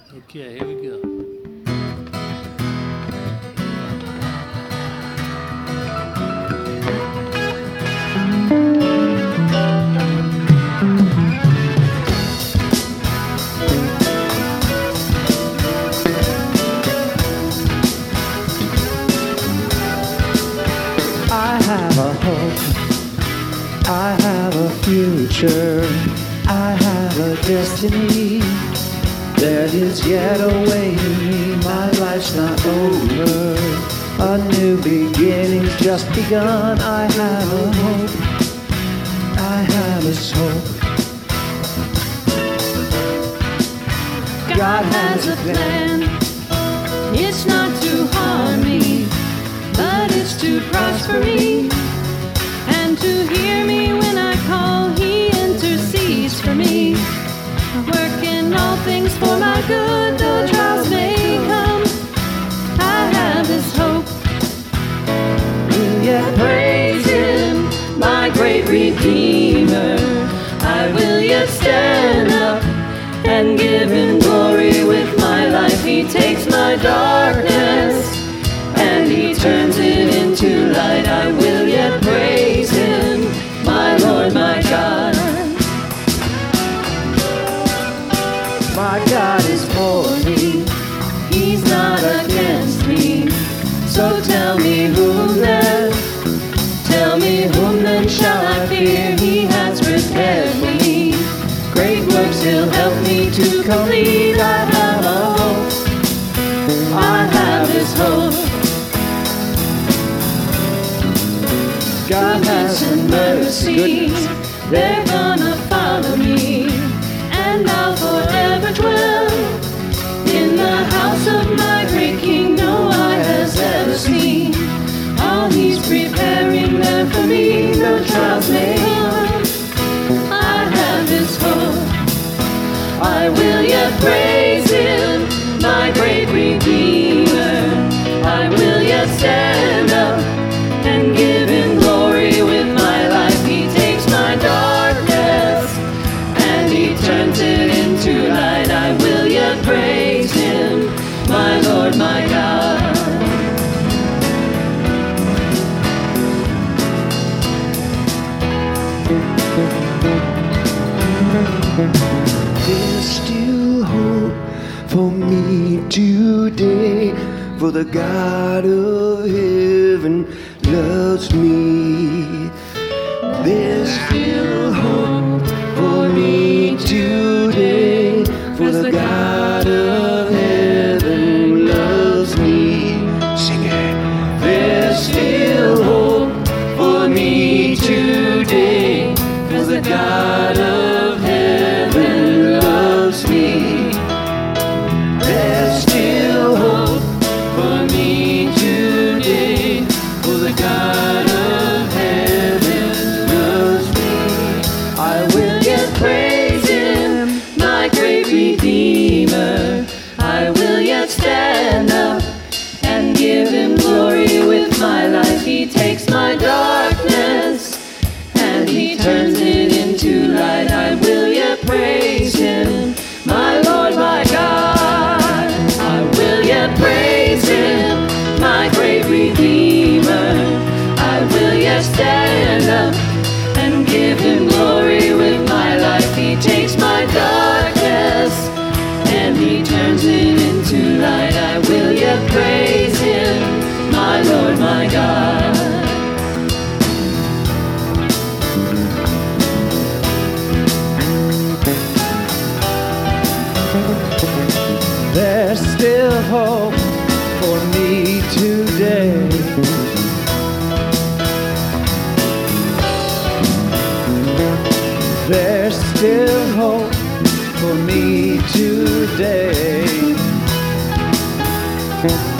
Okay, here we go. I have a hope, I have a future, I have a destiny. There is yet a way in me, my life's not over. A new beginning's just begun. I have a hope, I have this hope. God has a plan. It's not to harm me, but it's to prosper me, and to hear me when I call. He intercedes for me, working all things for my good, though trials may come. I have this hope. Will yet Praise Him, my great Redeemer. I will yet stand up and give Him glory with my life. He takes my darkness and He turns it into light. I will yet praise Him, my Lord, my God. my God is for me, He's not against me. So tell me whom then shall I fear? He has prepared for me great works. He'll help me to complete. I have a hope, I have this hope. God has and mercy, they're gonna follow me, and I'll forever dwell in the house of my great King. No eye has ever seen all He's preparing there for me. No trials may come, I have this hope. I will yet praise Him, my great Redeemer. I will yet stand up and give Him glory with my life. He takes my darkness and He turns it into light. I will yet praise Him, my Lord, my God. There's still hope for me today, for the God of heaven loves me. There's still hope for me today, for the God of heaven loves me. Sing it. There's still hope for me today, for the God of heaven loves me. There's still hope for me today, for the God of heaven loves me. I will yet praise Him, my great Redeemer. I will yet stand up and give Him glory with my life. He takes my darkness and He turns it into light. I will yet praise Him, my Lord, my God. I will yet praise Him, my great Redeemer. I will yet stand up and give Him glory with my life. He takes my darkness and He turns it into light. I will yet praise Him, my Lord, my God. There's still hope for me today. There's still hope for me today.